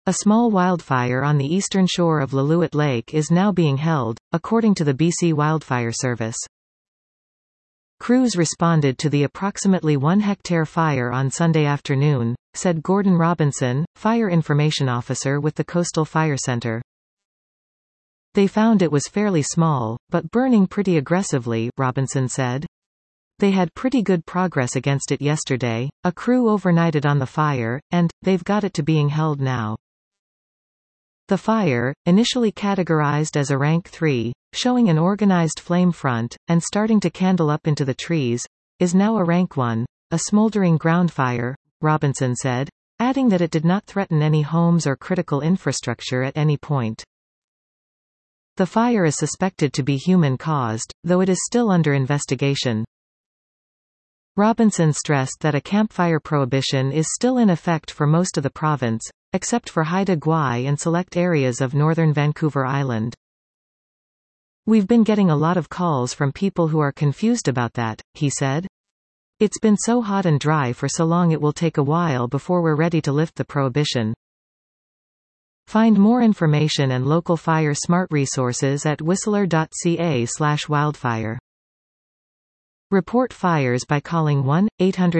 A small wildfire on the eastern shore of Lillooet Lake is now being held, according to the BC Wildfire Service. Crews responded to the approximately 1-hectare fire on Sunday afternoon, said Gordon Robinson, Fire Information Officer with the Coastal Fire Centre. They found it was fairly small, but burning pretty aggressively, Robinson said. They had pretty good progress against it yesterday, a crew overnighted on the fire, and they've got it to being held now. The fire, initially categorized as a rank 3, showing an organized flame front, and starting to candle up into the trees, is now a rank 1, a smoldering ground fire, Robinson said, adding that it did not threaten any homes or critical infrastructure at any point. The fire is suspected to be human-caused, though it is still under investigation. Robinson stressed that a campfire prohibition is still in effect for most of the province, except for Haida Gwaii and select areas of northern Vancouver Island. We've been getting a lot of calls from people who are confused about that, he said. It's been so hot and dry for so long it will take a while before we're ready to lift the prohibition. Find more information and local fire smart resources at whistler.ca/wildfire. Report fires by calling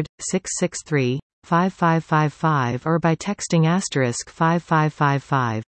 1-800-663-5555 or by texting *5555.